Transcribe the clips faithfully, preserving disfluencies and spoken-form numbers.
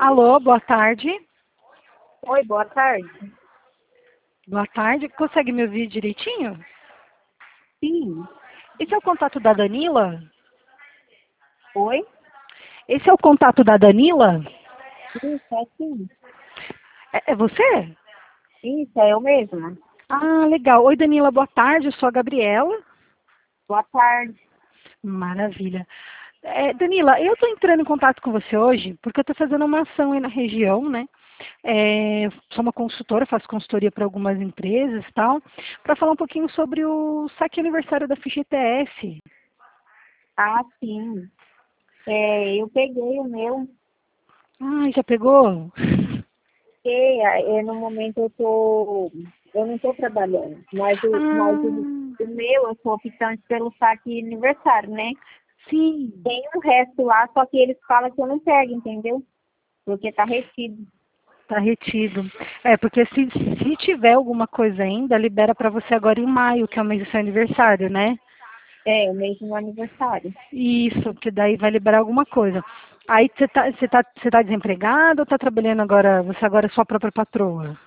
Alô, boa tarde. Oi, boa tarde. Boa tarde. Consegue me ouvir direitinho? Sim. Esse é o contato da Danila? Oi? Esse é o contato da Danila? Isso, é sim. É, é você? Isso, é eu mesma. Ah, legal. Oi, Danila, boa tarde. Eu sou a Gabriela. Boa tarde. Maravilha. É, Danila, eu estou entrando em contato com você hoje porque eu estou fazendo uma ação aí na região, né? É, sou uma consultora, faço consultoria para algumas empresas e tal, para falar um pouquinho sobre o saque aniversário da F G T S. Ah, sim. É, eu peguei o meu. Ai, já pegou? Porque é, no momento eu tô. Eu não estou trabalhando. Mas, o, mas o, Ah, o meu, eu sou optante pelo saque aniversário, né? sim. Tem o resto lá, só que eles falam que eu não pego, entendeu? Porque tá retido. Tá retido. É, porque se, se tiver alguma coisa ainda, libera para você agora em maio, que é o mês do seu aniversário, né? É, o mês do meu aniversário. Isso, que daí vai liberar alguma coisa. Aí você tá, você tá, você tá desempregado ou tá trabalhando agora, você agora é sua própria patroa?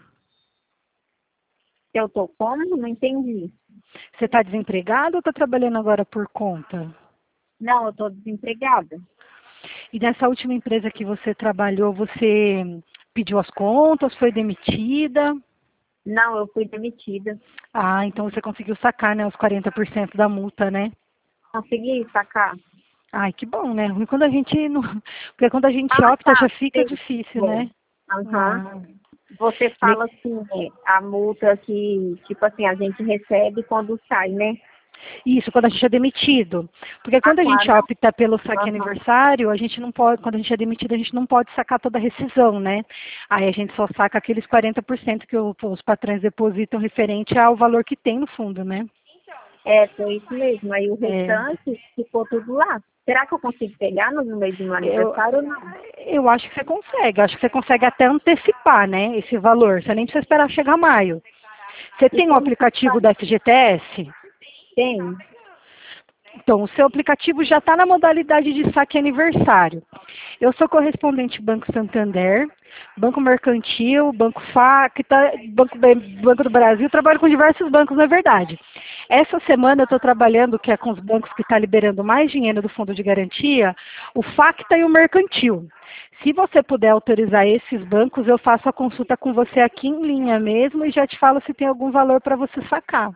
Eu tô como? Não entendi. Você tá desempregado ou tá trabalhando agora por conta? Não, eu tô desempregada. E nessa última empresa que você trabalhou, você pediu as contas, foi demitida? Não, eu fui demitida. Ah, então você conseguiu sacar, né, os quarenta por cento da multa, né? Consegui sacar? Ai, que bom, né? Ruim quando a gente não. Porque quando a gente Ah, opta já tá. fica Sei. difícil, É. né? Aham. Ah, Você le- fala assim, é, a multa que, tipo assim, a gente recebe quando sai, né? Isso, quando a gente é demitido. Porque Ah, quando a tá, gente não. opta pelo saque Aham. aniversário, a gente não pode, quando a gente é demitido, a gente não pode sacar toda a rescisão, né? Aí a gente só saca aqueles quarenta por cento que o- os patrões depositam referente ao valor que tem no fundo, né? É, foi isso mesmo. Aí o É, restante ficou tudo lá. Será que eu consigo pegar no meio do meu eu, aniversário ou não? eu acho que você consegue, acho que você consegue até antecipar, né, esse valor. Você nem precisa esperar chegar maio. Você E tem o como que aplicativo faz? da F G T S? Tem? Então, o seu aplicativo já está na modalidade de saque aniversário. Eu sou correspondente Banco Santander, Banco Mercantil, Banco Facta, Banco, Banco do Brasil, trabalho com diversos bancos, na verdade. Essa semana eu estou trabalhando, que é com os bancos que estão liberando mais dinheiro do Fundo de Garantia, o Facta e o Mercantil. Se você puder autorizar esses bancos, eu faço a consulta com você aqui em linha mesmo e já te falo se tem algum valor para você sacar.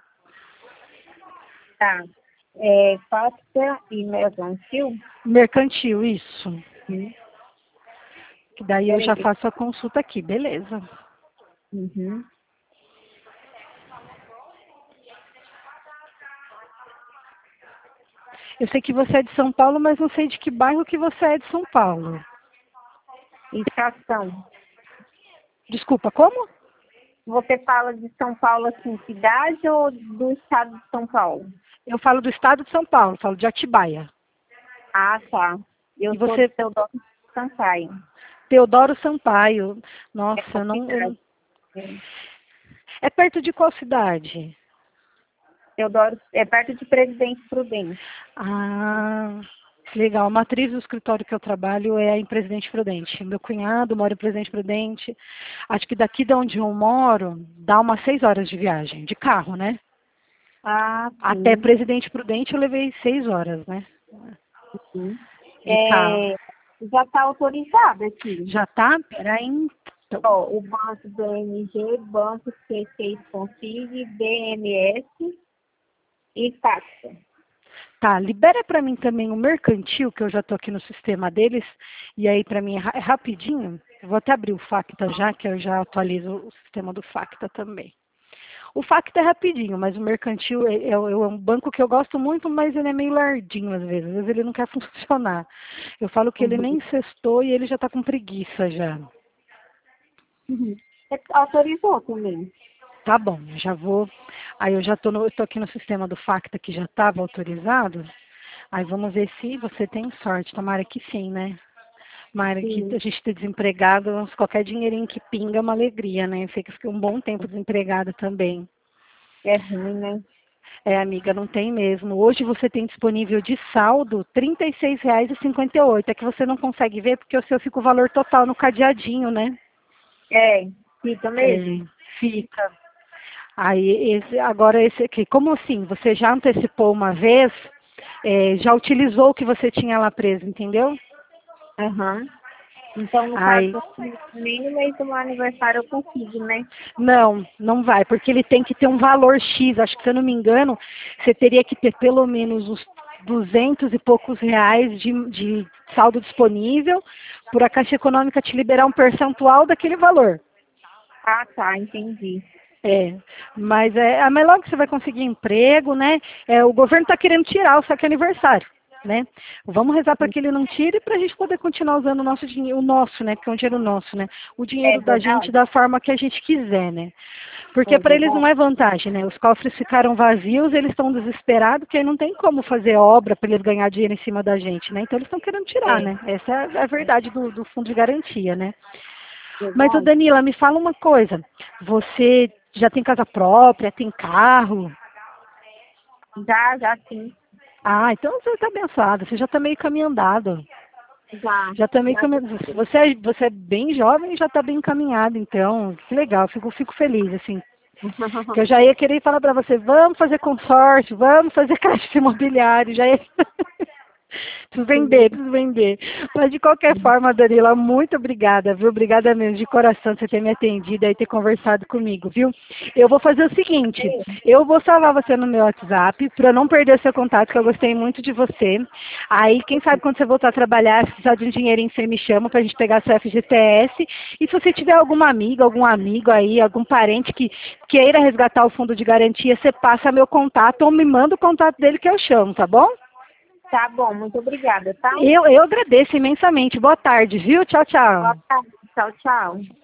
Tá. É, Fática e Mercantil? Mercantil, isso. Uhum. Que daí eu já Peraí. faço a consulta aqui, beleza. Uhum. Eu sei que você é de São Paulo, mas não sei de que bairro que você é de São Paulo. Estação. Desculpa, como? Você fala de São Paulo, assim, cidade ou do estado de São Paulo? Eu falo do estado de São Paulo, falo de Atibaia. Ah, tá. Eu E sou de você, Teodoro Sampaio. Teodoro Sampaio. É Nossa, eu não, complicado. eu- É. é perto de qual cidade? Teodoro é perto de Presidente Prudente. Ah, legal. A matriz do escritório que eu trabalho é em Presidente Prudente. Meu cunhado mora em Presidente Prudente. Acho que daqui de onde eu moro, dá umas seis horas de viagem, de carro, né? Ah, Até sim. Presidente Prudente eu levei seis horas, né? Sim. De carro. É, já está autorizado aqui. Já tá? Peraí, então. Ó, o banco B M G, Banco C seis Config, B M S e Pacta. Tá, libera para mim também o mercantil, que eu já tô aqui no sistema deles, e aí para mim é, ra- é rapidinho. Eu vou até abrir o Facta já, que eu já atualizo o sistema do Facta também. O Facta é rapidinho, mas o mercantil é, é- é um banco que eu gosto muito, mas ele é meio lardinho às vezes. Às vezes ele não quer funcionar. Eu falo que ele Uhum. nem sextou e ele já tá com preguiça já. Uhum. É, autorizou também. Tá bom, eu já vou. Aí eu já tô, no, eu tô aqui no sistema do Facta que já estava autorizado. Aí vamos ver se você tem sorte. Tomara que sim, né? Tomara que Sim, a gente esteja desempregado, qualquer dinheirinho que pinga é uma alegria, né? Eu sei que eu fiquei um bom tempo desempregada também. é ruim, né? É, amiga, não tem mesmo. Hoje você tem disponível de saldo trinta e seis reais e cinquenta e oito. É que você não consegue ver porque o seu fica o valor total no cadeadinho, né? É, fica É, mesmo? fica. Aí, esse, agora esse aqui, como assim? Você já antecipou uma vez, é, já utilizou o que você tinha lá preso, entendeu? Aham. Então, no caso, Aí, nem no mês do meu aniversário eu consigo, né? não, não vai, porque ele tem que ter um valor X. Acho que, se eu não me engano, você teria que ter pelo menos uns duzentos e poucos reais de, de saldo disponível, por a Caixa Econômica te liberar um percentual daquele valor. Ah, tá, entendi. É, mas é, ah, mas logo você vai conseguir emprego, né? É, o governo está querendo tirar o saque aniversário, né? Vamos rezar para que ele não tire para a gente poder continuar usando o nosso dinheiro, o nosso, né? Porque é um dinheiro nosso, né? O É dinheiro da gente verdade? da forma que a gente quiser, né? Porque É para eles não verdade? é vantagem, né? Os cofres ficaram vazios, eles estão desesperados, porque aí não tem como fazer obra para eles ganhar dinheiro em cima da gente, né? Então eles estão querendo tirar, É, né? Essa é a verdade do, do fundo de garantia, né? Mas, ô verdade? Danila, me fala uma coisa. Você já tem casa própria, tem carro? Já, já sim. Ah, então você está abençoado, você já está meio caminho andado. Já. Já está meio Já caminho... Você é, você é bem jovem e já está bem encaminhado, então, que legal, fico, fico feliz, assim. Que eu já ia querer falar para você, vamos fazer consórcio, vamos fazer crédito imobiliário, já ia... Preciso vender, preciso vender. Mas de qualquer forma, Danila, muito obrigada, viu? Obrigada mesmo, de coração, você ter me atendido e ter conversado comigo, viu? Eu vou fazer o seguinte, eu vou salvar você no meu WhatsApp, para não perder seu contato, que eu gostei muito de você. Aí, quem sabe quando você voltar a trabalhar, se precisar de um dinheirinho, você me chama pra gente pegar seu F G T S. E se você tiver alguma amiga, algum amigo aí, algum parente que queira resgatar o fundo de garantia, você passa meu contato ou me manda o contato dele que eu chamo, tá bom? Tá bom, muito obrigada, tá? Eu, eu agradeço imensamente. Boa tarde, viu? Tchau, tchau. Boa tarde. Tchau, tchau.